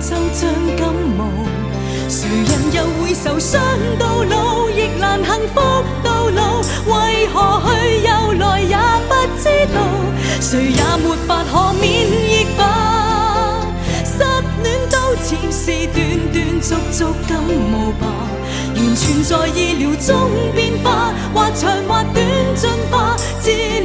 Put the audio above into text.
就像感冒，谁人又会受伤到老，亦难幸福到老，为何去又来也不知道，谁也没法可免疫吧。失恋都似是断断续续感冒吧，完全在意料中变化，或长或短进化。